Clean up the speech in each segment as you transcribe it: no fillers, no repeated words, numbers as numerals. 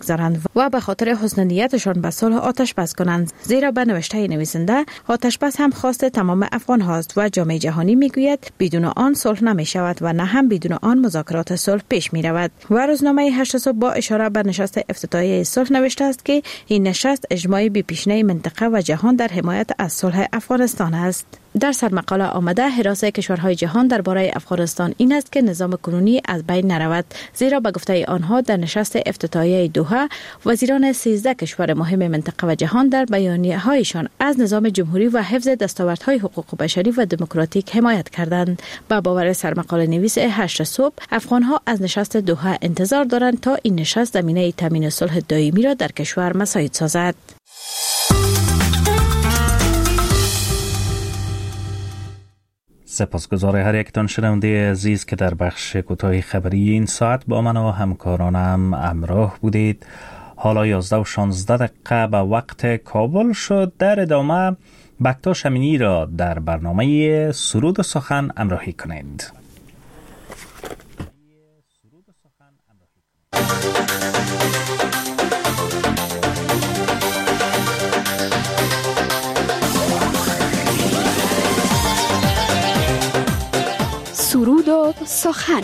بگذارند و به خاطر حسن نیتشان به صلح آتش بس کنند. زیرا به نوشته نویسنده آتش بس هم خواست تمام افغان هاست و جامعه جهانی میگوید بدون آن صلح نمی شود و نه هم بدون آن مذاکرات صلح پیش می رود. و روزنامه 8 صبح با اشاره به نشست افتتاحیه صلح نوشته است که این نشست اجماعی بی پیشینه منطقه و جهان در حمایت از صلح افغانستان است. در سرمقاله آمده حراسه کشورهای جهان درباره افغانستان این است که نظام کنونی از بین نرود، زیرا به گفته آنها در نشست افتتاحیه دوحه وزیران 13 کشور مهم منطقه و جهان در بیانیه‌هایشان از نظام جمهوری و حفظ دستاوردهای حقوق بشری و دموکراتیک حمایت کردند. با باور سرمقاله نویس 8 صبح افغانها از نشست دوحه انتظار دارند تا این نشست زمینه تامین صلح دائمی را در کشور مساعد سازد. سپاسگزار هر یکتان شنونده عزیز که در بخش کوتاه خبری این ساعت با من و همکارانم همراه بودید. حالا 11:16 به وقت کابل شد. در ادامه بکتاش امینی را در برنامه سرود و سخن همراهی کنید. سرود و سخن.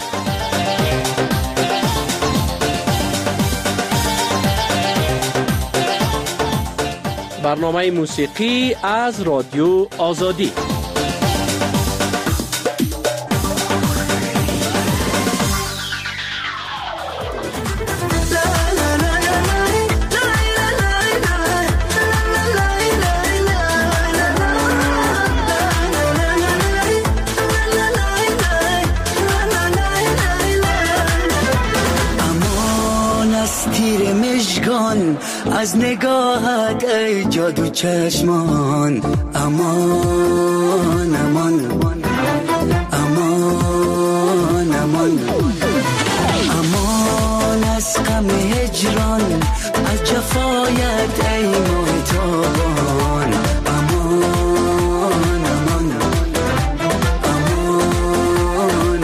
برنامه موسیقی از رادیو آزادی. از نگاهت ای جادو چشمان، امان امان امان امان امان از غم هجران، از جفایت ای ماه تابان، امان امان امان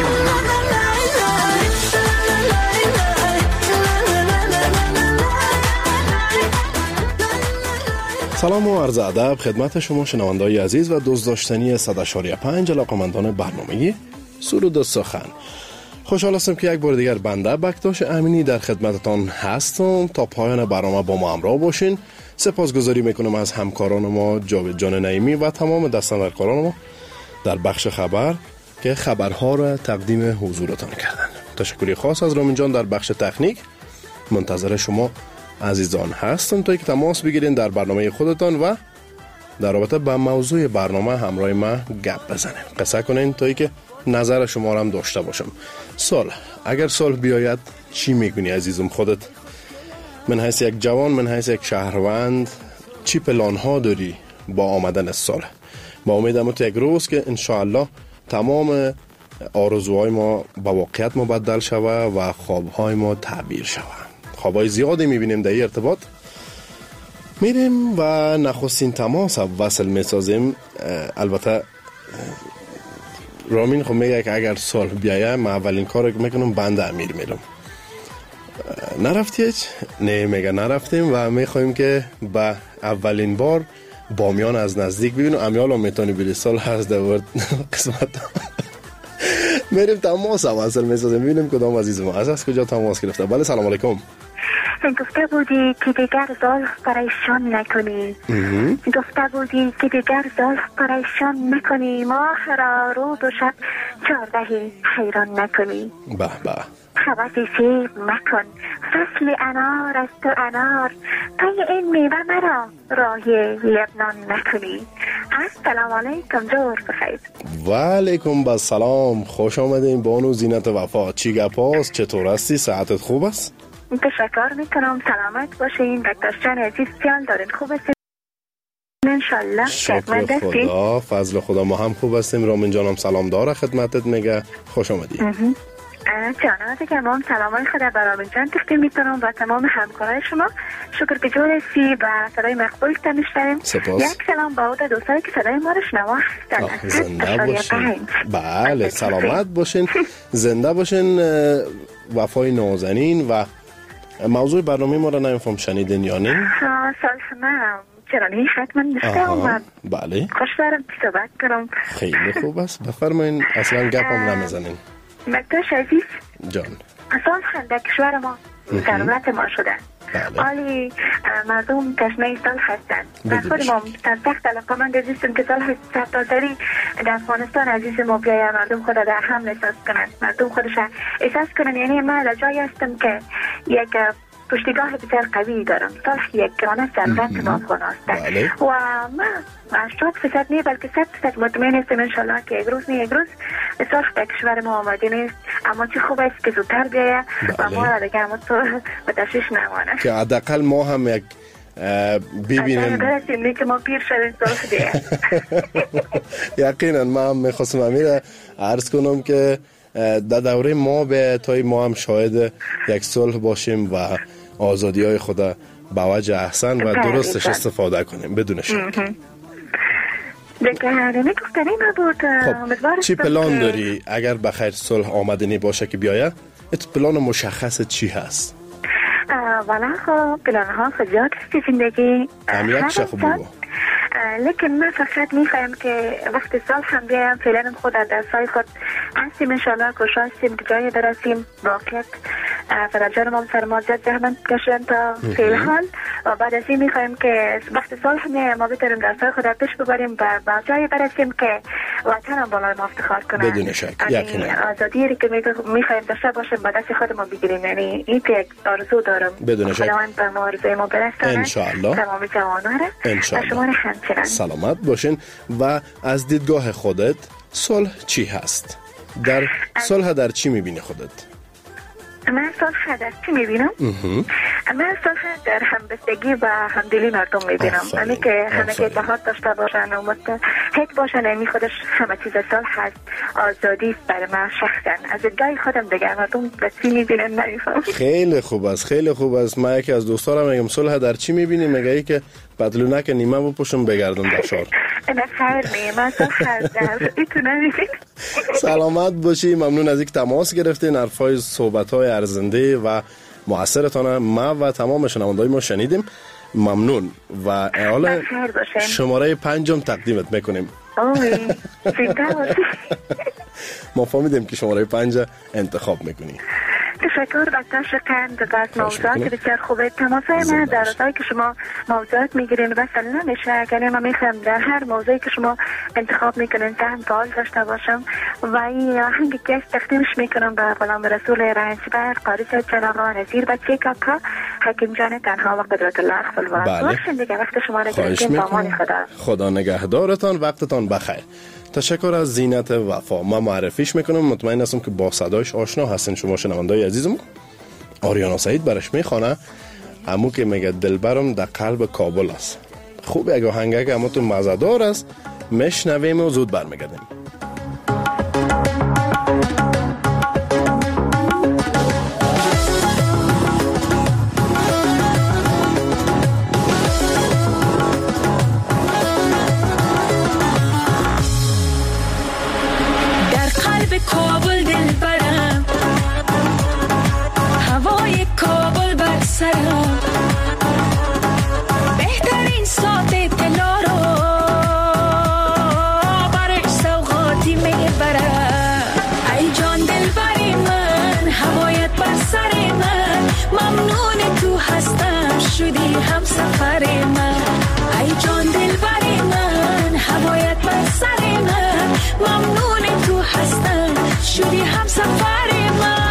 سلام و عرض ادب خدمت شما شنوندگان عزیز و دوست داشتنی 100.5 علاقمندان برنامه سرود و سخن. خوشحال هستم که یک بار دیگر بنده بکتاش امینی در خدمتتان هستم. تا پایان برنامه با ما همراه باشین. سپاسگزاری میکنم از همکاران ما جاوید جان نعیمی و تمام دستاندرکاران ما در بخش خبر که خبرها را تقدیم حضورتان کردن. تشکری خاص از رامین جان در بخش تکنیک. منتظر شما عزیزان هستم تا که تماس بگیرین در برنامه خودتان و در رابطه با موضوع برنامه همراه ما گپ بزنین، قصه کنین تا که نظر شما را هم داشته باشم. صلح، اگر صلح بیاید چی میکنی عزیزم خودت؟ من حیث یک جوان، من حیث یک شهروند، چی پلان ها داری با آمدن صلح؟ با امیدم تو یک روز که انشاءالله تمام آرزوهای ما با واقعیت مبدل شوه و خوابهای ما تعبیر شوه. خوابای زیادی میبینیم در این ارتباط. میریم و نخستین تماس وصل میسازیم. البته رامین خب میگه که اگر صلح بیایه من اولین کار که میکنم بنده امیر میرم. نرفتی هیچ؟ نه میگه نرفتیم و میخوایم که با اولین بار بامیان از نزدیک ببینیم. امیال هم میتونی بری صلح هست در قسمت. میریم تماس وصل میسازیم ببینیم کدام عزیز ما از کجا تماس گرفته. بله سلام علیکم. گفته بودی که دیگر زلف پریشان نکنی. گفته بودی که دیگر زلف پریشان نکنی. ماه را رود و شب 14 حیران نکنی. به به حوث سیب مکن، فصل انار از تو انار، پی این میوه مرا راهی لبنان نکنی. السلام علیکم، جور بخیر. و علیکم السلام. خوش آمدین بانو زینت وفا. چی گپاست؟ چطور هستی؟ صحتت خوب است؟ تشکر میکنم. سلامت باشین. دکتر جان عزیز جان دارین خوب هستین انشالله؟ شکر خدا، فضل خدا ما هم خوب هستیم. رامین جانم سلام داره خدمتت میگه. خوش آمدی. جانم دیگه ما هم سلامای خدا برامون جان تقدیم میکنم و تمام همکارای شما. شکر که جور هستی و صدای مقبول تمیشتریم. یک سلام با اون دوستایی که صدای ما رو شنوا هستن. زنده باشین. بله سلامت باشین، زنده باشین. وفای نازنین و موضوع برنامه ما را نمیفهم شنیدین یا نه؟ سال نه چرا نه حتما داشته اومد. بله خوش دارم صحبت کنم. خیلی خوب است، بفرمایین. اصلا گپ هم نمیزنین. مکتاش عزیز جان سال در کشور ما ضرورت ما شده. حالی مردم تشنه سال هستند. در خود ما در سخت علاقمند عزیزم که سال سرتاسری در افغانستان عزیز ما بیایه مردم خود در حمل احساس کنند، مردم خودش احساس کنند. یعنی من در جایی هستم که یک پشتیگاه بسیار قوی دارم. سال یک گرانه ضرورت ما افغان هستند و من 80% نه بلکه 100% مطمئن هستم انشالله که یک روز نه یک روز سال در کشور ما آماده نیست، اما چه خوب است که زودتر بیایه و ما را دیگه همون به تشویش نمانه که حداقل ما هم یک ببینیم برسیم که ما پیر شدیم سال دیگه. یقینا من هم میخواستم امیر عرض کنم که در دوره ما به تای ما هم شاهد یک صلح باشیم و آزادی های خود به وجه احسن و درستش استفاده کنیم بدون شک. خب چی پلان داری اگر بخیر صلح آمدنی باشه که بیایه؟ ات پلان مشخص چی هست؟ والا خب پلان ها زیاد است زندگی یک شخص بگو. لیکن من فقط میخوایم که وقت سال هم بیایم فعلا خود در سای خود هستیم انشالله کشا هستیم که جایی برسیم واقعیت فرجان ما فرمازت زحمت کشن تا فعل حال و بعد از این میخوایم که وقت سال هم ما بتریم در سای خود پیش ببریم و جایی برسیم که وطن هم بالای ما افتخار کنه. بدون شک یقینا آزادی که میخوایم داشته باشیم با دست خود ما بگیریم. یعنی این یک آرزو دارم بدون شک خداوند به ما آرزوی ما برسونه انشالله تمام جوانان انشالله سلامت باشین. و از دیدگاه خودت صلح چی هست؟ در صلح در چی میبینی خودت؟ من صلح در چی میبینم؟ من صلح در همبستگی و همدلی مردم میبینم. همه که همه که اتحاد داشته باشن و متحد باشن. یعنی خودش همه چیز صلح هست. آزادی است برای من شخصا. از دیدگاه خودم دیگه مردم به چی میبینن نمیفهم. خیلی خوب است خیلی خوب است. من یکی از دوستارم میگم صلح در چی میبینی؟ میگه ای که پتلونک نیمه بپوشم بگردم در شهر. نه خیر نیمه صلح در ایتونه میبینی. سلامت باشی. ممنون از اینکه تماس گرفتین. حرفای صحبت‌های ارزنده و مؤثرتان ما و تمام شنونده‌های ما شنیدیم. ممنون و حالا شماره 5 تقدیمت میکنیم. ما فهمیدیم که شماره 5 انتخاب میکنی. تشکر بسیار شکرم از موضوعات بسیار خوبه. تماسای من در روزایی که شما موضوعات میگیرین وصل نمیشه. یعنی من میخوام در هر موضوعی که شما انتخاب میکنین ذهن فعال داشته باشم و این آهنگی که تقدیمش میکنم به غلام رسول رنجبر قاری جناب نظیر بچه کاکا حکیم جان تنها و قدرت الله اخفل باشین دیگه. وقت شما را گرفتیم با امان خدا نگهدارتان. وقتتان بخیر. تشکر از زینت وفا. ما معرفیش میکنم. مطمئن هستم که با صدایش آشنا هستین شما شنوندای عزیزم. آریانا سعید برش میخوانه امو که میگه دلبرم در قلب کابل است. خوب اگه آهنگه که امو تو مزدار است میشنویم و زود برمیگردیم. کابل دلبرم هوای کابل بر سرم بهترین ساعت طلا رو برش سوغاتی میبرم. ای جان دلبری من هوایت بر سر من ممنون تو هستم شدی هم سفر من. ای جان دلبری من هوایت بر سر من ممنون تو هستم شدی هم سفر من.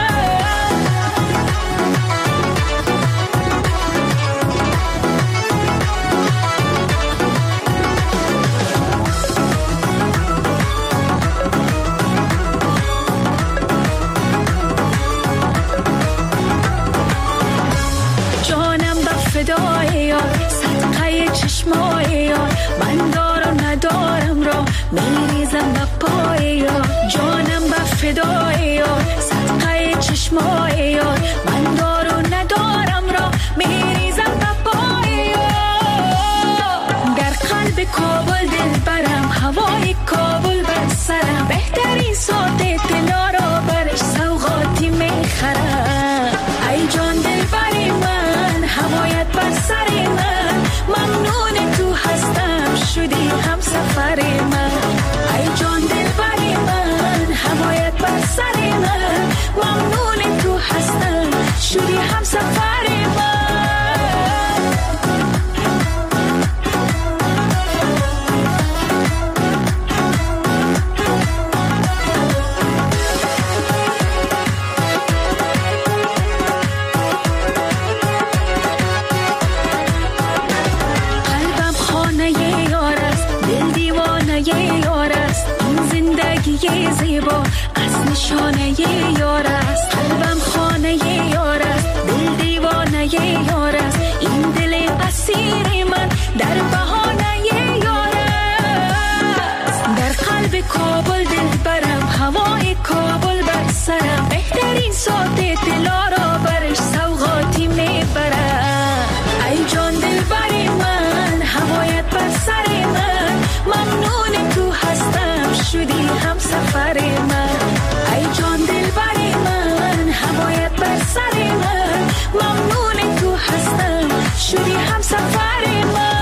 جانم به فدای یار صدقه چشمای یار من دارم ندارم را میریزم به پای یار. جانم به فدای یار صدقه چشمای یار من دارم ندارم را میریزم به پای یار. در قلب کابل دلبرم هوای کابل بر سرم بهترین ساعت طلا را برش سوغاتی میخرم. ای جان دلبرم زیبا از نشانه یار است. قلبم خانه یار است، دل دیوانه یار است. این دل اسیر من در بهانه یار است. در قلب کابل دل برم، هوای کابل بر سرم. بهترین ساعت دلارا برش سوغاتی میبرم. ای جان دل بری من، هوایت بر سر من. ممنون تو هستم، شدی هم سفر من. ای جان دل بری من، هوایت بر سر من. ممنون تو هستم، شدی هم سفر من.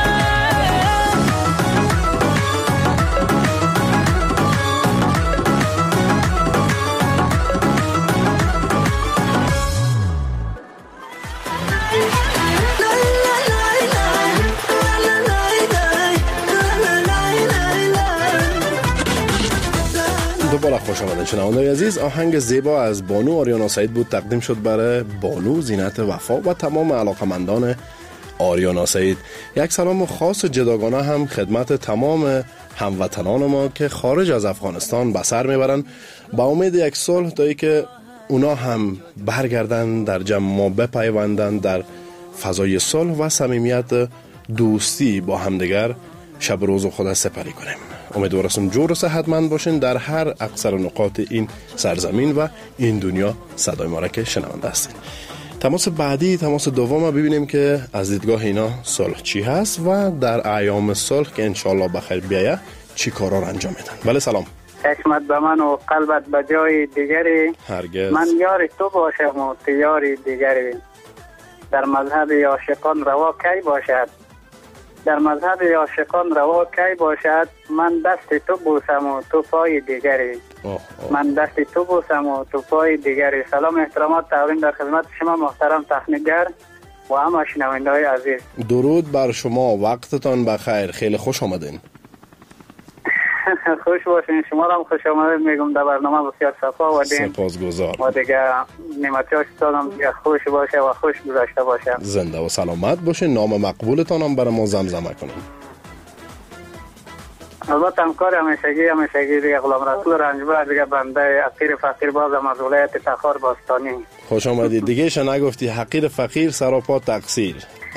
دوباره خوش آمدید شنوندگان عزیز. آهنگ زیبا از بانو آریانا سعید بود، تقدیم شد برای بانو زینت وفا و تمام علاقمندان آریانا سعید. یک سلام خاص جداگانه هم خدمت تمام هموطنان ما که خارج از افغانستان به سر میبرن، با امید یک صلح تا که اونا هم برگردن در جمع ما بپیوندن در فضای صلح و صمیمیت دوستی با همدیگر شب روز خود سپری کنیم. امیدوارم جور و صحتمند باشین در هر اقصر نقاط این سرزمین و این دنیا. صدای ما را که شنونده هستین. تماس بعدی، تماس دوم، ببینیم که از دیدگاه اینا صلح چی هست و در ایام صلح که انشالله بخیر بیایه چی کارا را انجام میدن. بله سلام. چشمت به من و قلبت به جای دیگری. هرگز من یار تو باشم و تو یاری دیگری. در مذهب عاشقان روا کی باشد؟ در مذهب عاشقان روا کی باشد؟ من دست تو بوسم و تو پای دیگری. من دست تو بوسم و تو پای دیگری. سلام احترامات تقدیم در خدمت شما محترم تخنیکگر و همه شنونده‌های عزیز. درود بر شما، وقتتان بخیر، خیلی خوش آمدین. خوش باشین. شما را هم خوش آمدید میگم در برنامه بسیار صفا و دین. سپاسگزار. و دیگه نعمتیاش تانم دیگه خوش باشه و خوش گذشته باشه. زنده و سلامت باشین. نام مقبولتان هم برای ما زمزمه کنین. البته همکار همیشگی دیگه غلام رسول رنجبر دیگه بنده حقیر فقیر بازم از ولایت تخار باستانی. خوش آمدید. دیگه ایش نگفتی حقیر فقیر سراپا تقصیر.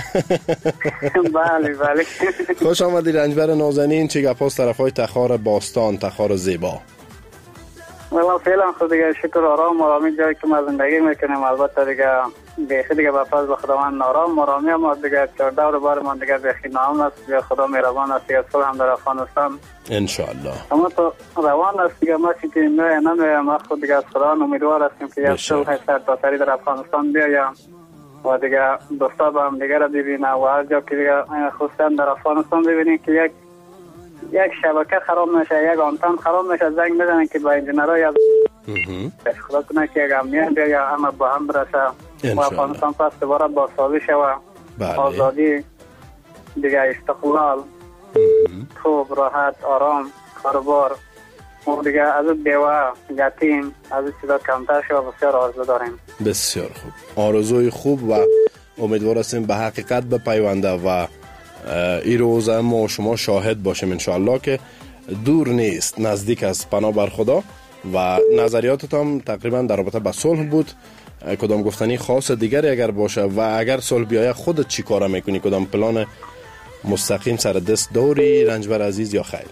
بله بله. خوش آمدی رنجبر نازنین. چه گپاست طرفای تخار باستان، تخار زیبا؟ والله فعلا خود دیگه شکر آرام آرامی جایی که ما زندگی میکنیم. البته دیگه بیخی دیگه به فضل خداوند آرام آرامی هم دیگه 14 رو بار من دیگه بیخی نام است. دیگه خدا مهربان است. دیگه صلح هم در افغانستان انشالله اما تو روان است دیگه. ما چی که نمیم ما خود دیگه از خدا امیدوار هستیم که یک صلح سرتاسری در افغانستان بیایم و دیگه دوستا با هم دیگه را ببینه و هر جا که دیگه خصوصا در افغانستان ببینیم که یک شبکه خراب نشه، یک آنتن خراب نشه، زنگ بزنن که با انجینرهای از خدا کنه که یک امنیت بیایه همه با هم برسه و افغانستان پس دوباره با سازی شوه. آزادی دیگه، استقلال، خوب، راحت، آرام، کاربار و دیگه از بیوه، یتیم، از چیزا کمتر شوه. بسیار آرزو داریم. بسیار خوب. آرزوی خوب و امیدوار هستیم به حقیقت بپیونده و این روز ما شما شاهد باشیم انشاءالله که دور نیست، نزدیک است. پناه بر خدا. و نظریاتت هم تقریبا در رابطه با صلح بود. کدام گفتنی خاص دیگری اگر باشه و اگر صلح بیایه خودت چی کارا میکنی؟ کدام پلان مستقیم سر دست داری رنجبر عزیز یا خیر؟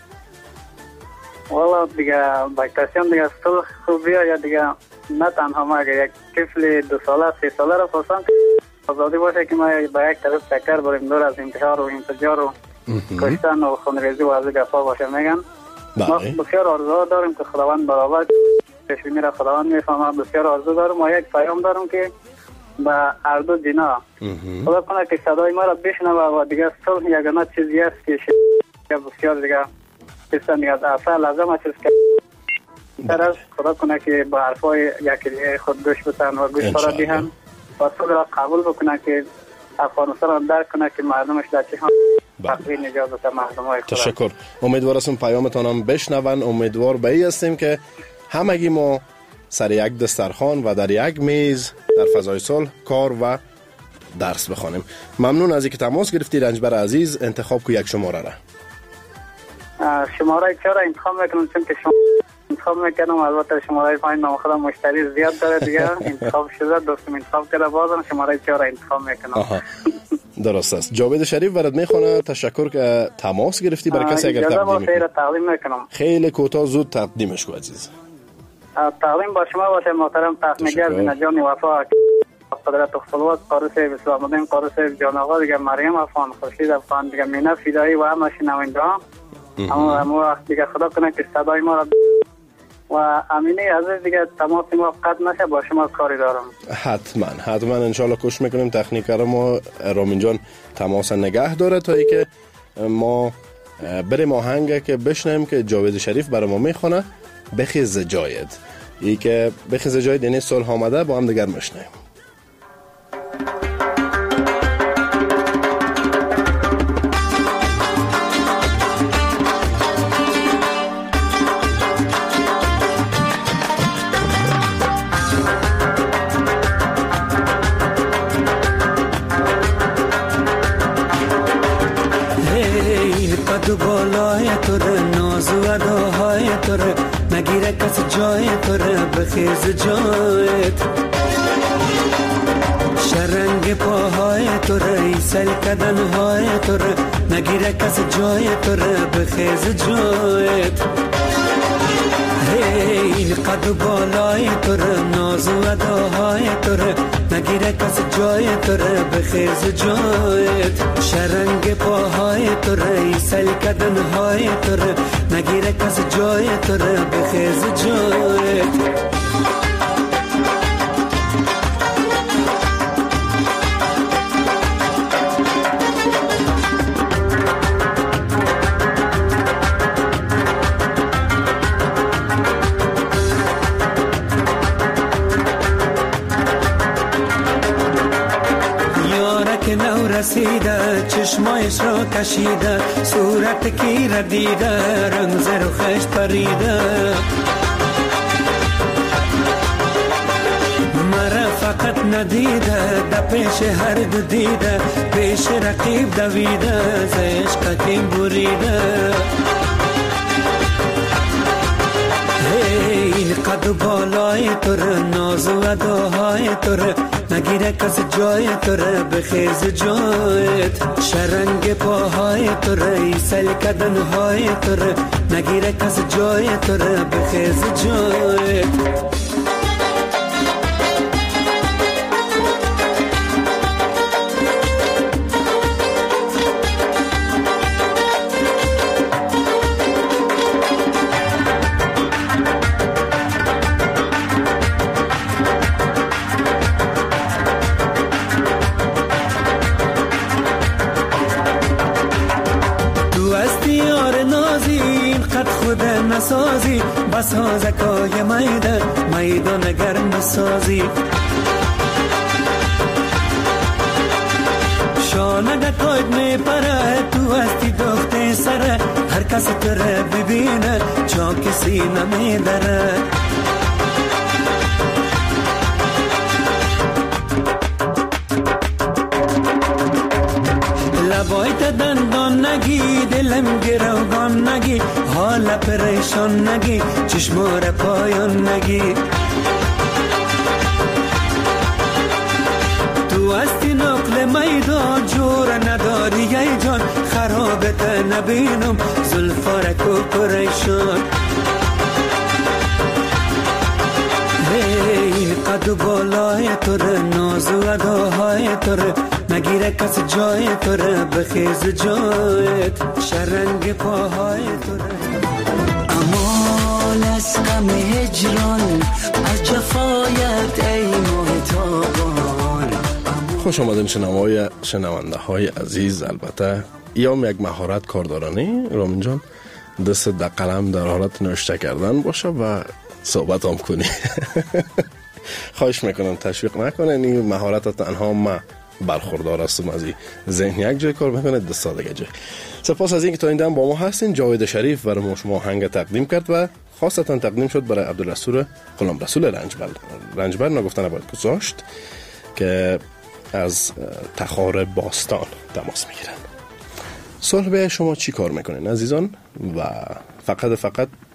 والا دیگه باکتاسیان دیگه صلح خوب بیایه دیگه. نه تنها ما اگر یک طفل 2 ساله 3 ساله را پسند آزادی باشه که ما با یک طرف چکر بریم دور از انتحار و انفجار و کشتن و خونریزی و از گفا باشه. میگن ما بسیار آرزو داریم که خداوند برابر پیشبینی را خداوند میفهمه. بسیار آرزو دارم و یک پیام دارم که با هر دو دینا خدا کنه که صدای ما را بشنوه و دیگه صلح یگانه چیزی است که بسیار دیگه پیستن از اصل لازم است که طرف خدا کنه که با حرفای یکی دیگه خود گوش بتن و گوش را دیهن و صلح را قبول بکنه که افغانستان را درک کنه که مردمش در چه تقوی نجات بده مردمای خدا. تشکر. امیدوار هستم پیامتان هم بشنون. امیدوار به این هستیم که همگی ما سر یک دسترخوان و در یک میز در فضای صلح کار و درس بخوانیم. ممنون از اینکه تماس گرفتی رنجبر عزیز. انتخاب کو یک شماره را. شماره 4 انتخاب میکنم چون که شما انتخاب میکنم. البته شماره 5 نام خودم مشتری زیاد داره دیگه. انتخاب شده، دوستم انتخاب کرده، بازم شماره 4 انتخاب میکنم. درست است. جاوید شریف برات میخونه. تشکر که تماس گرفتی. برای کسی اگر تقدیم میکنم. خیلی کوتاه زود تقدیمش کو عزیز. تقدیم با شما باشه محترم تخنیگر زینجان وفا، قدرت خلوت، قارس اسلام الدین، قارس جان آقا دیگه، مریم افغان، خورشید افغان دیگه، مینا فدایی و همه شنوندگان. اما وقت دیگه خدا کنه که صدای ما را و امینه عزیز دیگه تماس ما قطع نشه، با شما کاری دارم. حتما انشالله کوشش میکنیم تکنیکر ما رامین جان تماس نگه داره تا ای که ما بریم آهنگ که بشنیم که جاوید شریف برای ما میخونه. بخیز جایت، ای که بخیز جایت یعنی صلح آمده. با هم دیگر میشنیم. قد بالای تو ره، ناز و اداهای تو ره، نگیره کس جای تو ره، بخیز جایت. شرنگ پاهای تو ره، ایسل کدنهای تو ره، نگیره کس جای تو ره، بخیز جایت. این قد بالای تو ره، ناز و اداهای تو ره، نگیره کس جای تو ره، بخیز جایت. شرنگ پاهای تو ره، ایسل کدنهای تو ره، نگیره کس جای تو ره، بخیز جایت. رسیده چشمایش را کشیده، صورت کی را دیده، رنگ زر و خشت پریده. مرا فقط ندیده، در پیش هر دو دیده، پیش رقیب دویده، ز عشق کی بریده. این قد بالای تو ره، ناز و اداهای تو ره، نگیره کس جای تو ره، بخیز جایت. شرنگ پاهای تو ره، ایسل کدنهای تو ره، نگیره کس جای تو ره، بخیز جایت. نسازی بسازکای میدان گرم سازی. شانه کوید می پره، تو هستی دخته سره، هر کس تره ببینه چا کسی نمی داره. لبایت دندان نگی، دلم گروگان نگی، حال پریشان نگی، چشمار پایان نگی. تو هستی نقل میدان، جور نداری ای جان، خرابت نبینم زلفارک و پریشان. این قد بالای تو ره، ناز و اداهای تو ره، نگیره کس جای تو ره، بخیز جایت. شرنگ پاهای تو ره. امان از غم هجران، از جفایت ای محتابان. خوش آمدین شنونده های عزیز. البته ایام یک مهارت کاردارانی رامین جان، دست در قلم در حالت نوشته کردن باشه و صحبت هم کنی. خواهش میکنم تشویق نکنین. این مهارت تنها ما برخوردار هستم از این ذهن یک جای کار میکنه، دست دیگه جای. سپاس از اینکه تا این دم با ما هستین. جاوید شریف برای شما آهنگ تقدیم کرد و خاصتا تقدیم شد برای عبدالرسول غلام رسول رنجبر نگفتن باید گذاشت که از تخار باستان تماس میگیرن. صلح به شما چی کار میکنین عزیزان؟ و فقط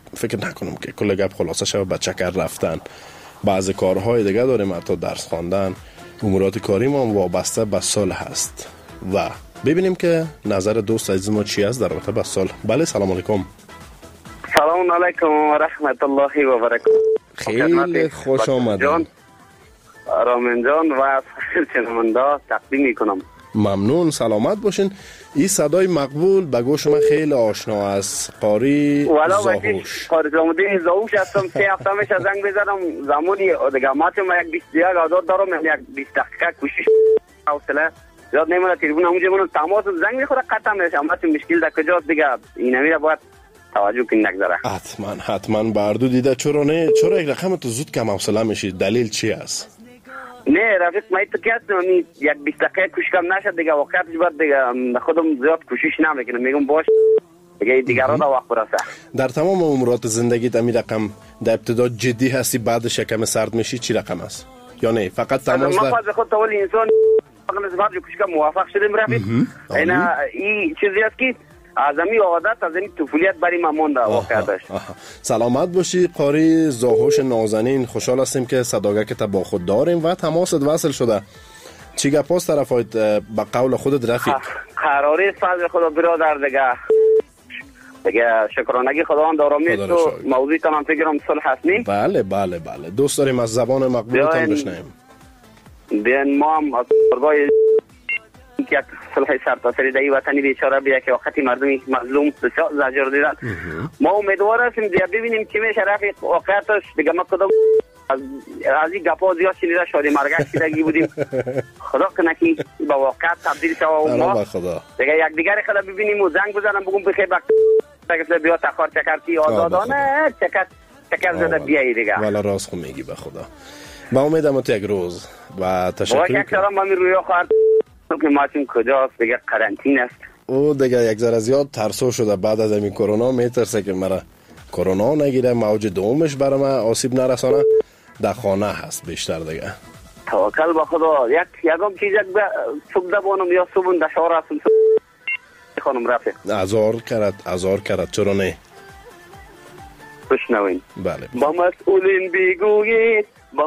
فکر نکنم که کل گپ خلاصه شود به چکر رفتن. بعض کارهای دیگه داریم، حتی درس خواندن، امورات کاری ما وابسته به سال هست. و ببینیم که نظر دوست عزیز ما چی است در رابطه با سال. بله سلام علیکم. سلام علیکم و رحمت الله و برکاته. خیلی خوش آمدید رامین جان و شنونده تقدیم میکنم. ممنون، سلامت باشین. این صدای مقبول به گوش من خیلی آشنا است. قاری زاهوش. قاری زاهوش هستم. 3 هفته میشه زنگ بزنم زمانی دیگه ما یک 21 آزاد دارم، یک 20 دقیقه کوشش حوصله زیاد نمیره. تلفن همونجا منو تماس زنگ میخوره قطع میشه. اما مشکل در کجاست دیگه اینا میره باید توجه کنید نگذره. حتما بردو دیده چرا نه؟ چرا یک رقم تو زود کم حوصله میشی؟ دلیل چی است؟ نه رفیق ما تو که یک 20 دقیقه کوشش کم نشد دیگه وقتش بعد دیگه خودم زیاد کوشش نمیکنم. میگم باش دیگه دیگران وقت برسه. در تمام امورات زندگیت این رقم در ابتدا جدی هستی بعدش کم سرد میشی چی رقم است؟ یا نه فقط تماس ما خود خود اول انسان نسبت کوشش کم موافق شدیم رفیق. اینا این چیزی است که ازمی عادت از این طفولیت برای ما مونده واقعا داشت. سلامت باشی قاری زاهوش نازنین. خوشحال هستیم که صداقت که با خود داریم و تماست وصل شده. چی گپاست طرفایت به قول خودت رفیق؟ قراری فضل خدا برادر دیگه شکرانگی خداوند آرامی تو موضوع تمام فکرم صلح هستنی. بله دوست داریم از زبان مقبولتان بشنویم. بیان ما هم از پرگاه یک صلح سرتاسری در این وطنی بیچاره بیا که وقتی مردمی مظلوم بسیار زجر دیدن. ما امیدوار هستیم دیگه ببینیم چی میشه رفیق. واقعیتش دیگه ما کدام از این گپا زیاد شنیده شادی مرگش شدگی بودیم. خدا کنه که با واقعیت تبدیل شود و ما دیگه یک دیگر خدا ببینیم و زنگ بزنم بگم بخیر بخیر بیا تخار چکرتی آزادانه چکر زده بیایی دیگه. والا راست خود میگی به خدا. با امیدم تو یک روز و تشکر. یک سلام ما می روی خواهد که ماشین کجاست دیگه قرنطینه است. او دیگه یک ذره زیاد ترسو شده بعد از این کرونا. میترسه که مرا کرونا نگیره، موج دومش برام آسیب نرسانه. در خانه هست بیشتر دیگه. توکل به خدا. یکم چیز صبح دبانم یا صبح دشار هستم خانم رفیق. ازار کرد چرا نه؟ بشنوین. بله. با مسئولین بگویید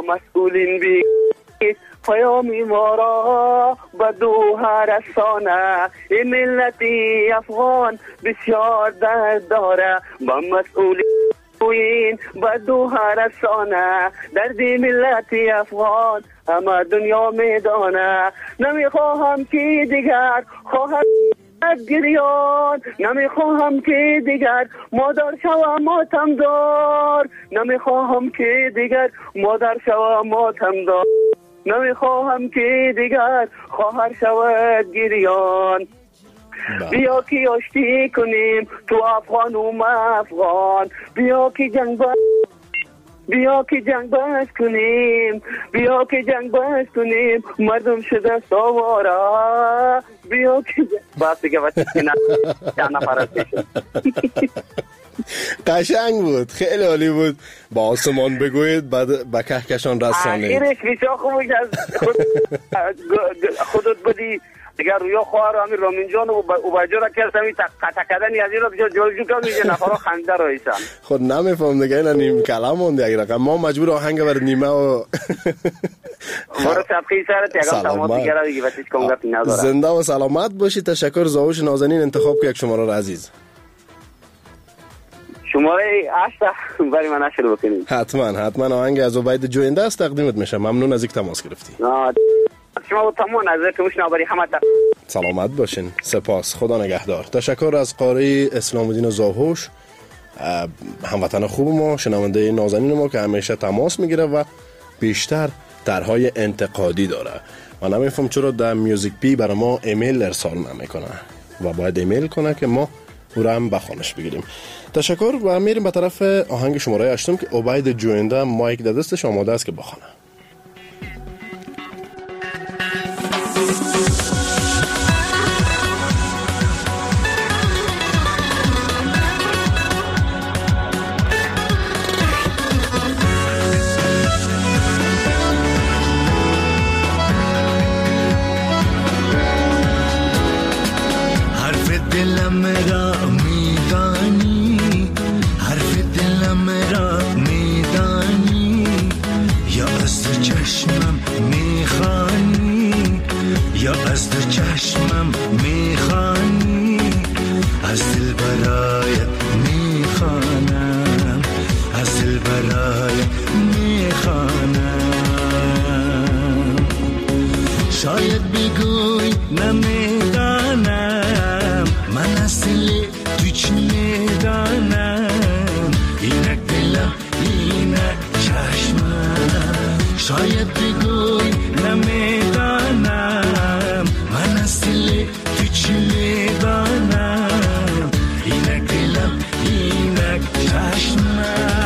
پیامی ما را به دوها رسانه. این ملتی افغان بسیار درد داره. با مسئولین به دوها رسانه. دردی ملتی افغان همه دنیا میدانه. نمیخواهم که دیگر خواهد گریان. نمیخواهم که دیگر مادر شوم ماتمدار. نمیخواهم که دیگر مادر شوم ماتمدار. نمیخواهم که دیگر خواهر شود گریان. بیا که آشتی کنیم تو افغان و ما افغان. بیا که جنگ بس کنیم مردم شده سوارا. بیا که بس دیگه بچه که نه پرستیشن. قشنگ بود، خیلی عالی بود. با آسمان بگوید بعد به کهکشان رسانید. آخرش بیشا خوبش از خودت بدی دیگه رویا خواهر همین رامین جان و بجا را کرد همین تکدنی از این را بجا جلجو کن میشه نفرها خنده را ایسان. خود نمیفهم دیگه اینا نیم کلم مونده اگر رقم ما مجبور آهنگ بر نیمه و برو سبخی سرت یکم تماس دیگه را دیگه بسیش کم گفتی ندارم. زنده و سلامت باشی. تشکر زاهوش نازنین. انتخاب که یک شماره را عزیز شماره 8 برای من نشر بکنید. حتما آهنگ از عبید جوینده است تقدیمت میشه. ممنون از اینکه تماس گرفتی. شما تمام از که مشنا برای همه سلامت باشین. سپاس، خدا نگهدار. تشکر از قاری اسلام الدین زاهوش، هموطن خوب ما، شنونده نازنین ما که همیشه تماس میگیره و بیشتر طرحهای انتقادی داره. من نمیفهم چرا در میوزیک پی برای ما ایمیل ارسال نمیکنه و باید ایمیل کنه که ما او را هم بخوانش بگیریم. تشکر و میریم به طرف آهنگ شماره 8 که عبید جوینده مایک در دستش آماده است که بخونه. حرف دلم را میدانی، حرف دلم یا از دو چشمم میخوانی، از دل برایت میخوانم، از دل برایت میخوانم. شاید بگوی نمیدانم، من از دل تو چی میدانم، اینک دلم اینک چشمم. شاید بگوی نمیدانم، من از دل تو چی میدانم، اینک دلم اینک چشمم.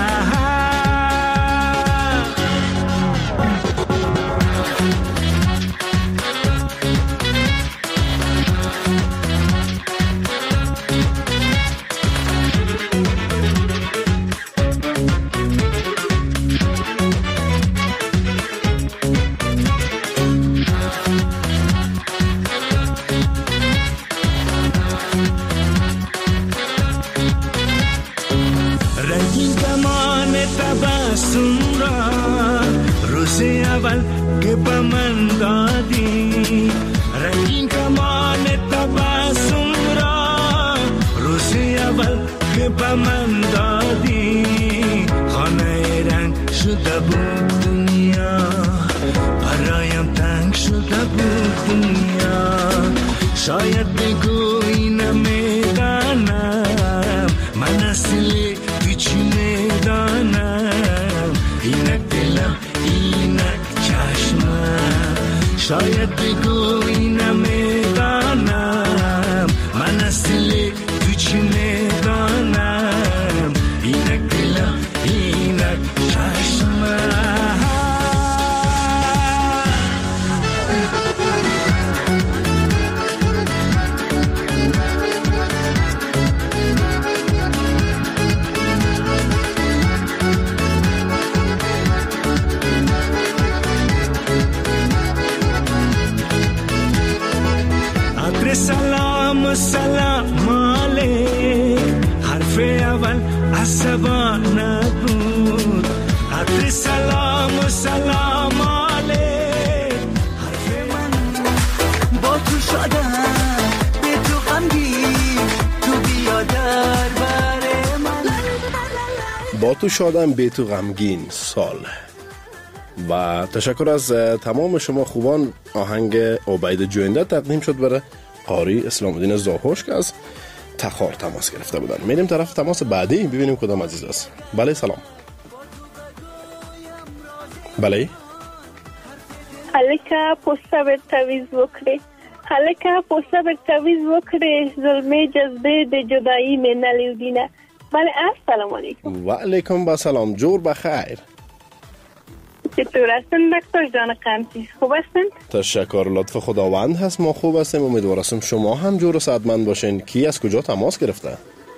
روز اول که با من دادی، رنگین کمان تبسم را، روز اول که با من دادی، خانه رنگ شده بود دنیا، برایم تنگ شده بود دنیا. شاید بگوی نمیدانم، من از دل تو چی میدانم، اینک دلم اینک چشمم. شاید بگوی نمیدانم، من از دل تو چی میدانم، اینک دلم اینک چشمم. سلام سلام علیک، حرف اول از زبان نبود. عطر سلام سلام علیک، حرف من با تو شدم، به تو غمگین، تو بیا در بر من. با تو شدم به تو غمگین سال. و تشکر از تمام شما خوبان. آهنگ عبید جوینده تقدیم شد برای قاری اسلام الدین زاهوش که از تخار تماس گرفته بودن. میریم طرف تماس بعدی ببینیم کدام عزیز است. بله سلام. بله هلکه پوسته بر تویز وکړي، هلکه پوسته بر تویز وکړي، ظلمي جذبه د جدایی می نلیدینه. بله السلام علیکم. و علیکم با سلام. جور بخیر. چطور هستن دکتر جان قمچی؟ خوب هستن؟ تشکر، لطف خداوند هست، ما خوب هستیم. امیدوارم شما هم جور و سعادتمند باشین. کی از کجا تماس گرفته؟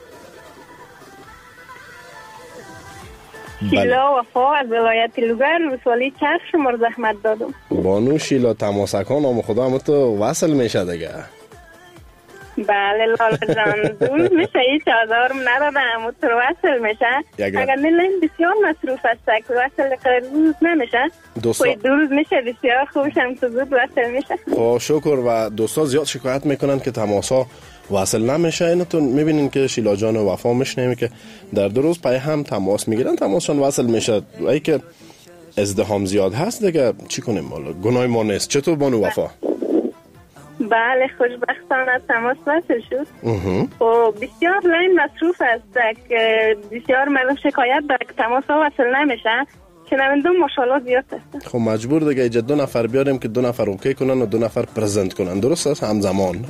شیلا وفا از ولایت لوگر، ولسوالی چرخ شما رو زحمت دادم. بانو شیلا تماسکان نام خدا هم تو وصل میشه دیگه. بله لالا جان دور میشه، هیچ آزارم ندادم، تو وصل میشه. اگر نیلین بسیار مصروف است که وصل روز نمیشه، خواهی 2 روز میشه، بسیار خوبشم تو زود وصل میشه. خب شکر. و دوستا زیاد شکایت میکنن که تماسا وصل نمیشه. اینتون میبینین که شیلا جان و وفا میشنیم که در 2 روز پای هم تماس میگیرن، تماسشون وصل میشه. ای که ازدحام زیاد هست دیگه چی کنیم، والا گناه ما نیست. چطور بانو وفا؟ بله خوشبختانه تماس وصل شد. و بسیار لین مصروف است که بسیار مردم شکایت داره که تماس ها وصل نمیشه. شنونده ماشاءالله زیاد هستن. خب مجبور دیگه ایجا 2 نفر بیاریم که 2 نفر اوکی کنن و 2 نفر پرزنت کنن، درست است همزمان.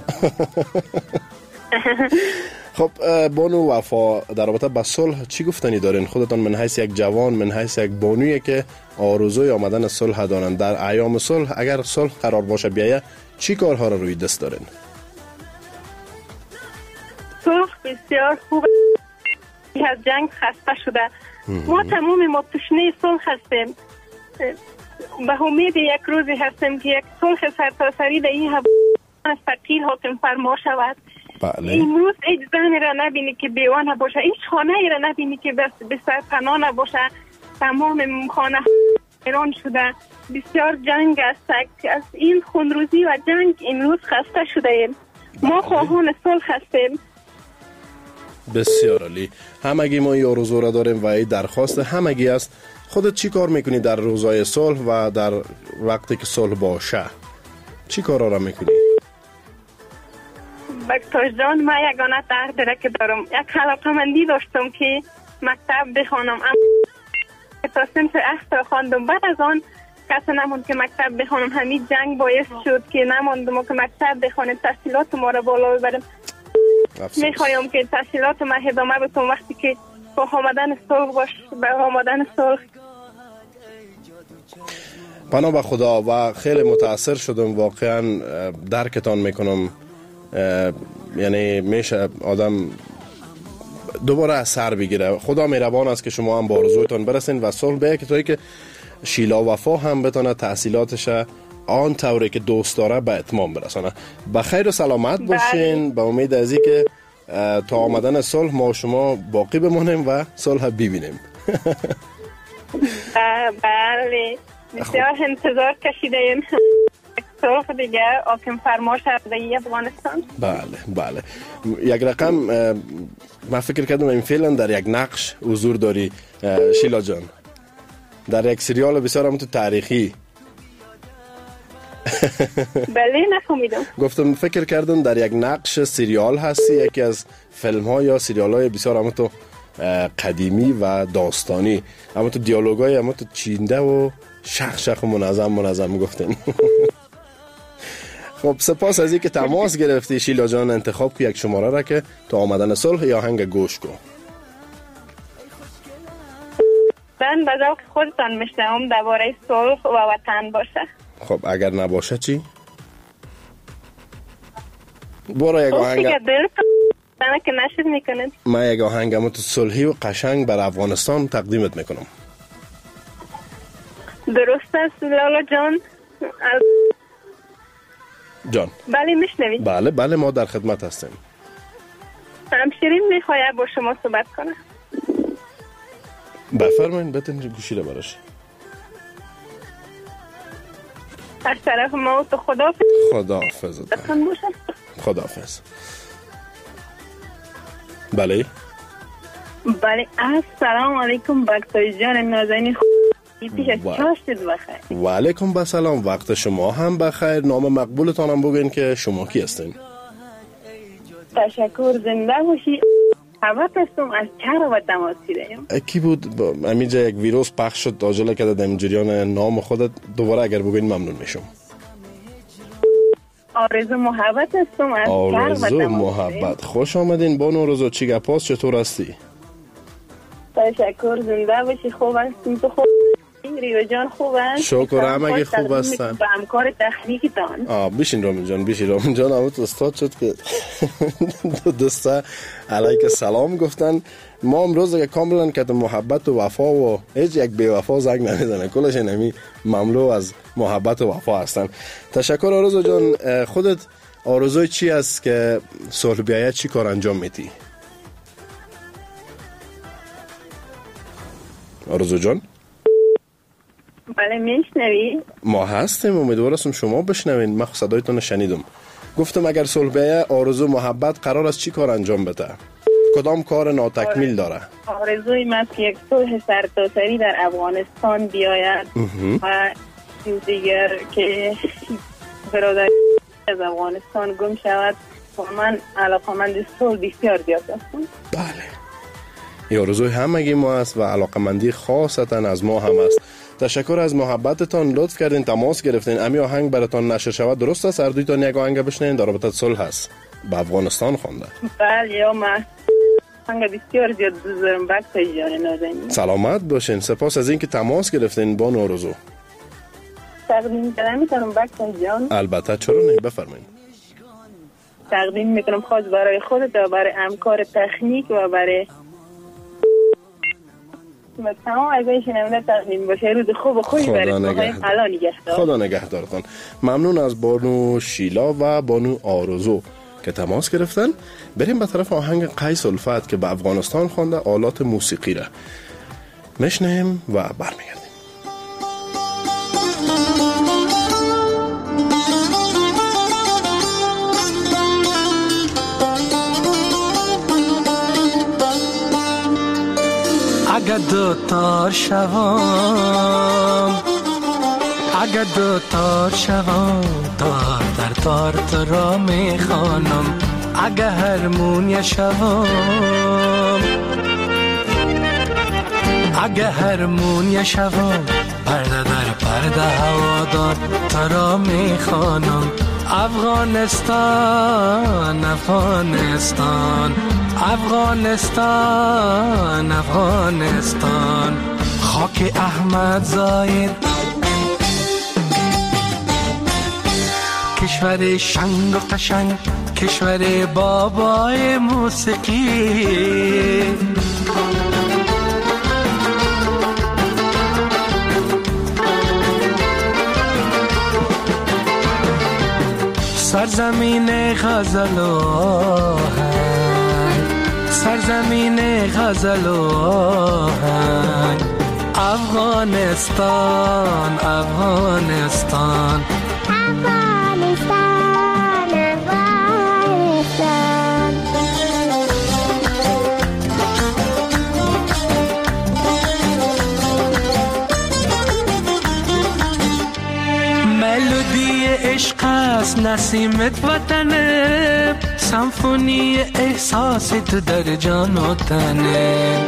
خب بانو وفا، در رابطه با صلح چی گفتنی دارین خودتان من حیث یک جوان، من حیث یک بانویی که آرزوی آمدن صلح دارن؟ در ایام صلح اگر صلح قرار باشه بیایه چی کارها رو روی دست دارین؟ صلح بسیار خوب، از جنگ خسته شده. ما تمام ما تشنه صلح هستیم، به امید یک روزی هستیم که یک صلح سرتاسری در این فقیر حاکم فرما شود. بله. امروز هیچ زنی را نبینی که بیوانه باشه، هیچ خانه ای را نبینی که به سر پناه نباشه. تمام خانه ایران شده بسیار جنگ است. از این خونروزی و جنگ امروز خسته شده ایم. ما خواهان صلح هستیم. بسیار عالی. همگی ما این آرزو را داریم و این درخواست همگی است. خودت چی کار میکنی در روزهای صلح و در وقتی که صلح باشه؟ چی کارا را میکنی؟ بکتاش جان، من یگانه درد را که دارم، یک علاقه‌مندی داشتم که مکتب بخوانم، تا صنف اخت خواندم. بعد از آن کسی نموند که مکتب بخوانم. همین جنگ باعث شد که نماندم که مکتب بخوانم، تحصیلات ما را بالا ببرم. میخوایم که تحصیلات ما ادامه بدم وقتی که با آمدن صلح باش، با آمدن صلح. پناه به خدا و خیلی متاثر شدم، واقعا درکتان میکنم. یعنی میشه آدم دوباره از سر بگیره. خدا مهربان است که شما هم با آرزویتان برسین و صلح به که که شیلا وفا هم بتونه تحصیلاتش آن طوری که دوست داره به اتمام برسانه. به خیر و سلامت باشین. به امید از این که تا آمدن صلح ما شما باقی بمانیم و صلح ببینیم. بله، بسیار انتظار کشیدیم صلح دیگه حاکم فرما شده افغانستان. بله. یک رقم من فکر کردم این فعلا در یک نقش حضور داری شیلا جان، در یک سریال بسیار هم تو تاریخی. بله، نفهمیدم. گفتم فکر کردم در یک نقش سریال هستی، یکی از فیلم ها یا سریال های بسیار هم تو قدیمی و داستانی، اما تو دیالوگ های اما تو چینده و شخ و منظم گفتن. خب سپاس از این که تماس گرفتی شیلا جان. انتخاب که یک شماره را که تا آمدن صلح یا آهنگ گوش کن. من به ذوق خودتان میشنوم درباره صلح و وطن باشه. خب اگر نباشه چی؟ برو یک آهنگ که نشد میکنید. من یک آهنگ تو صلحی و قشنگ بر افغانستان تقدیمت میکنم. درست است لالا جان. جان بله میشنوید؟ بله ما در خدمت هستیم. همشیرین میخواد با شما صحبت کنه. بفرمایید، بتین گوشی رو براش. از طرف ما تو خداحافظ. خداحافظ. بله السلام علیکم بکتای جان نازنین. و علیکم بسلام. وقت شما هم بخیر. نام مقبولتانم بگین که شما کی هستین؟ تشکر، زنده باشی. خبر هستم از چرا و تماس گرفتم. کی بود؟ امیجا یک ویروس پخش شد عجله کرده در جریان نام خودت دوباره اگر بگین ممنون میشم. آرزو محبت هستم از آرزو محبت. خوش آمدین بانو آرزو. چی گپاس؟ چطور هستی؟ تشکر، زنده باشی. خوب هستیم. تو خوب؟ ریو جان خوب هست؟ شکر، همگی خوب هستن. با همکار تکنیکی تان. بشین رامین جان همون استاد شد که دو دسته علیک سلام گفتن. ما امروز که کاملا که محبت و وفا و هیچ یک بی وفا زنگ نمیزنه، کلش اینمی مملو از محبت و وفا هستن. تشکر آرزو جان. خودت آرزوی چی است که صلح بیاید چی کار انجام میدی؟ آرزو جان بله میشنوی؟ ما هستیم، امیدوارم شما بشنوین. من صدایتون شنیدم. گفتم اگر صلح بیاید آرزو محبت قرار است چی کار انجام بده؟ کدام کار ناتکمیل داره؟ آرزوی من یک صلح سرتاسری در افغانستان بیاید و دیگر که برادری از افغانستان گم شود و من علاقمند صلح بسیار زیاد هستم. بله، این آرزوی همگی ما است و علاقمندی خاصتا از ما هم است. تشکر از محبتتان. لطف کردین تماس گرفتین. امی آهنگ براتون نشر شود درست است؟ هر دویتان یک آهنگ بشنین در رابطه صلح هست به افغانستان خوانده. بله یا من آهنگ بسیار زیاد دوست دارم. بکتای جان نازنین سلامت باشین. سپاس از اینکه تماس گرفتین بانو آرزو. تقدیم کردن میتونم بکتای جان؟ البته، چرا نه، بفرمایید. تقدیم میکنم خاص برای خودت و برای همکار تکنیک و برای تمام عزیزان شنونده تقدیم باشه. روز خوب و خوشی برای خدا نگهدارتان. ممنون از بانو شیلا و بانو آرزو که تماس گرفتن. بریم به طرف آهنگ قیس الفت که به افغانستان خوانده آلات موسیقی را میشنیم و برمیگردیم. اگه دو تار شوام، اگه دو تار شوام، تار در تار تو را میخوانم. اگه هرمونیا شوام، اگه هرمونیا شوام، پرده در پرده هوادار تو را میخوانم. افغانستان افغانستان افغانستان افغانستان، خاک احمد زاید، کشور شنگ و قشنگ، کشور بابای موسیقی. سرزمین غزل و آهنگ، سرزمین غزل و آهنگ، افغانستان افغانستان افغانستان افغانستان. ملودی عشق است نسیمت وطنه، سمفونی احساس تو در جان و تنه.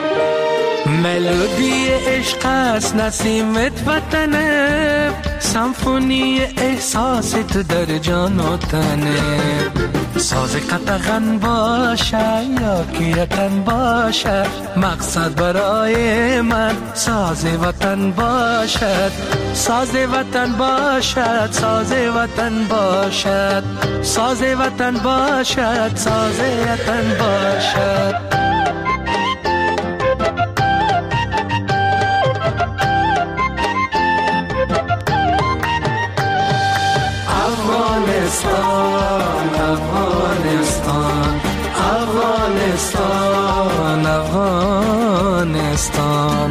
ملودی عشق است نسیمت وطنه، سمفونی احساس تو در جان و تنه. ساز قطغن باشه یا کیرکن باشه، مقصد برای من ساز وطن باشد. ساز وطن باشد، ساز وطن باشد، ساز وطن باشد، ساز وطن باشد. افغانستان افغانستان افغانستان افغانستان.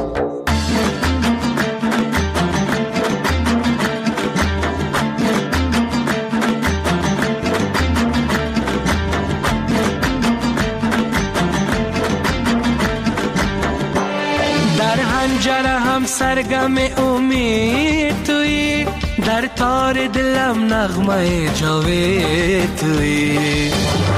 در حنجره هم سرگم امید تویی، در تار دلم نغمه جاوید تویی.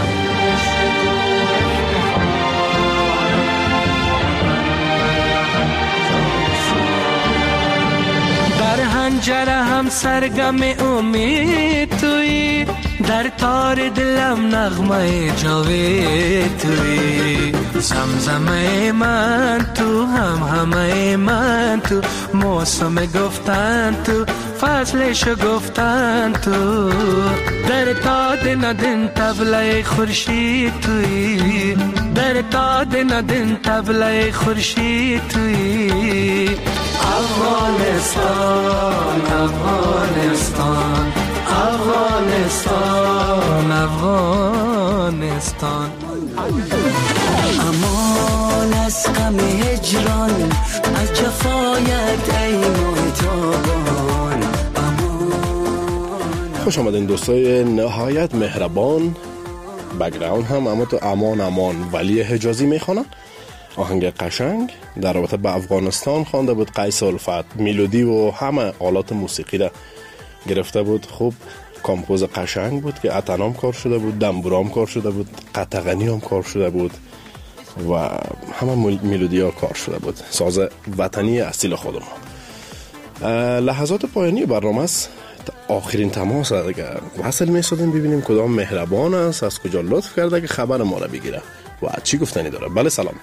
در حنجره هم سرگم امید تویی، در تار دلم نغمه جاوید تویی. زمزمه من تو، همه من تو، موسم گفتن تو، فصلشو گفتن تو. در تاد ندن طبله خورشید تویی، در تاد ندن طبله خورشید تویی. افغانستان افغانستان افغانستان افغانستان. امان از غم هجران، از جفایت ای محتابان. خوش آمدین دوستای نهایت مهربان. بگراوند هم اما تو امان امان ولی حجازی میخوانن. آهنگ قشنگ در رابطه با افغانستان خوانده بود قیس الفت. ملودی و همه آلات موسیقی را گرفته بود. خوب کامپوز قشنگ بود که اتنام کار شده بود، دنبورام کار شده بود، قطغنی هم کار شده بود و همه ملودی ها کار شده بود. ساز وطنی اصیل خودم. لحظات پایانی برنامه است. آخرین تماس اگر وصل می‌شدیم ببینیم کدام مهربان است، از کجا لطف کرده که خبر ما را بگیره و چی گفتنی داره. بله سلام.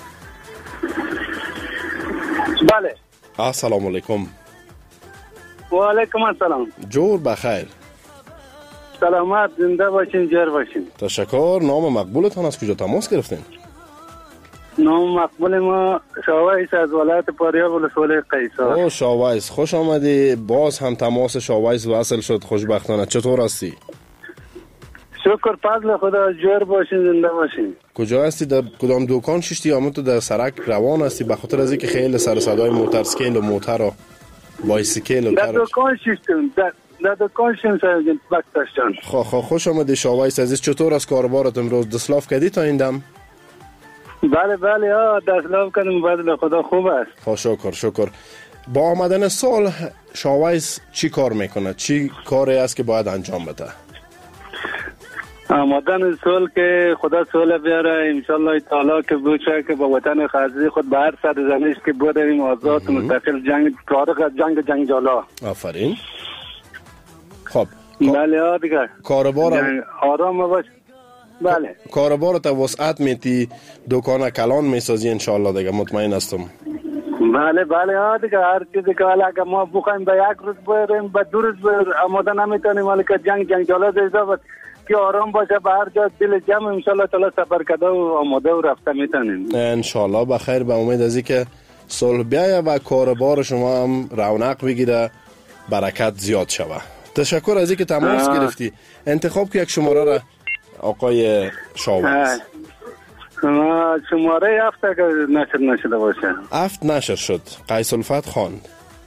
بله. السلام علیکم. و علیکم السلام. جور بخیر. سلامت، زنده باشین، جر باشین. تشکر. نام مقبولتان از کجا تماس گرفتین؟ نام مقبول ما شاویس از ولایت پاریاب ولسوالی قیصر. او شاویس، خوش آمدی. باز هم تماس شاویس وصل شد خوشبختانه. چطور هستی؟ شکر فضل خدا، جور باشین، زنده باشین. کجا هستی؟ در کدام دکان ششتی یا تو در سرک روان هستی؟ به خاطر از اینکه خیلی سر صدای موتورسیکل و موتر و بایسیکل و در دکان ششتم، در دکان ششتم بکتاشان. خوش آمدی شاویس عزیز. چطور از کاربارت امروز؟ دسلاف کردی تا این دم؟ بله دستلاب کنیم بعد خدا خوب است. شکر. با آمدن سال شاویز چی کار میکنه؟ چی کاری است که باید انجام بده؟ آمدن سال که خدا سال بیاره انشالله تعالی که بوشه که با وطن خازی خود به هر سرزمینش که بودیم آزاد مستقل جنگ فارغ از جنگ جالا. آفرین. خب بله دیگه کاربار آرام باش. بله کاربار تا وسعت میتی دکان کلان میسازی انشالله دیگه مطمئن هستم. بله دیگه هر چیزی که اگه ما بخوایم به یک روز بریم به دو روز آماده نمیتونیم ولی که جنگ جالا دیزا که آرام باشه به هر جا دل جمع انشالله تعالی سفر کرده و آماده و رفته میتونیم انشالله. بخیر به امید از که صلح بیایه و کاربار شما هم رونق بگیره برکت زیاد شوه. تشکر از اینکه تماس گرفتی. انتخاب که یک شماره را آقای شاویز. شماره 7 که نشر نشده باشه 7 نشر شد. قیس الفت خواند.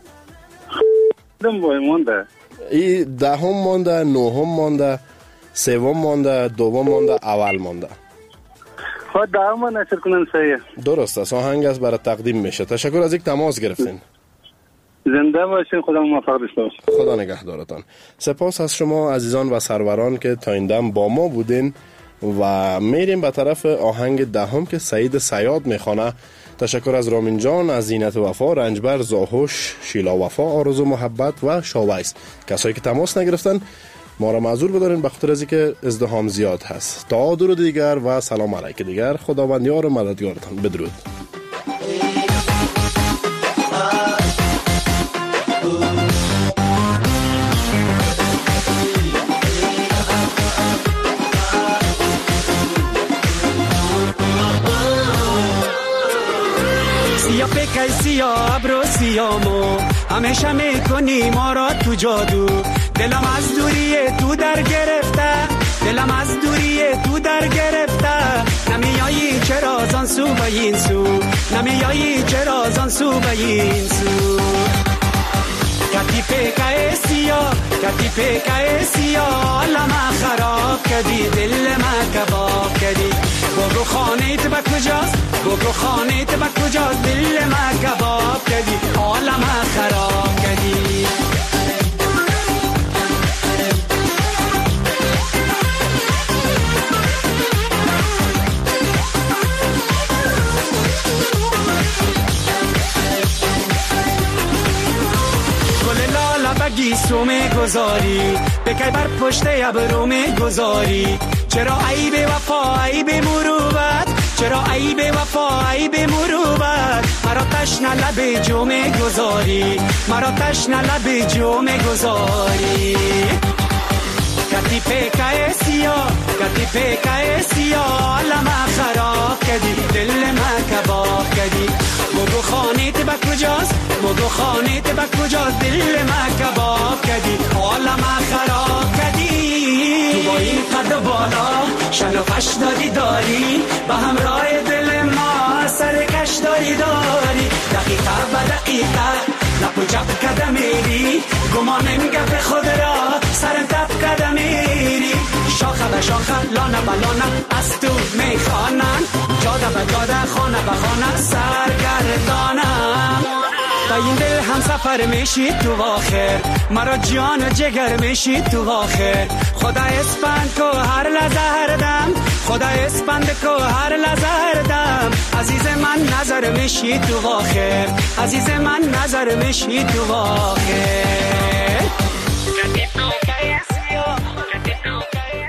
مونده ای 10 مونده 9 مونده 3 مونده 2 مونده اول مونده. خود 10 نشر کنن صحیح. درست است. آهنگ از برای تقدیم میشه. تشکر از اینکه تماس گرفتین. زنده باشین. خدا موفق داشته باشه. خدا نگهدارتان. سپاس از شما عزیزان و سروران که تا این دم با ما بودین و میریم به طرف آهنگ 10 که سعید صیاد میخوانه. تشکر از رامین جان، از زینت وفا، رنجبر، زاهوش، شیلا وفا، آرزو محبت و شاویز. کسایی که تماس نگرفتن ما را معذور بدارین به خاطر از اینکه ازدحام زیاد هست. تا درود دیگر و سلام علیک دیگر. خداوند یار و مددگارتان. بدرود. سیاه پکای سیاه ابرو سیامو همیشه میکنی ما را تو جادو. دلم از دوری تو در گرفته نمیایی چرا زان سو به این سو نمیایی چرا زان سو به این سو. کتی پکای سیاه حالا ما خراب کردی دل ما کباب کردی. بگو خانه تو با کجاست دل ما کباب کردی حالا ما خراب کردی. بگی سو میگذاری بکی بر پشت ابرو میگذاری. چرا عیب وفا عیب مروت چرا عیب وفا عیب مروت. مرا تشنه لب جو میگذاری کتی پکای سیاه حالا ما خراب کردی دل ما کباب کردی. بگو خانه تو با کجاست دل ما کباب کردی حالا ما خراب کردی. تو با این قد بالا شن و فش داری با همراه دل ما سرکش داری دقیقه به دقیقه لب و جب کده میری گمانم گپ خود را سرم تب کده میری. شاخه به شاخه لانه به لانه از تو میخوانن جاده به جاده خانه به خانه سرگردانم. با این دل هم سفر میشی تو آخر مرا جان و جگر میشی تو آخر. خدا اسپند کو هر لحظه دم عزیز من نظر میشی تو آخر عزیز من نظر میشی تو آخر.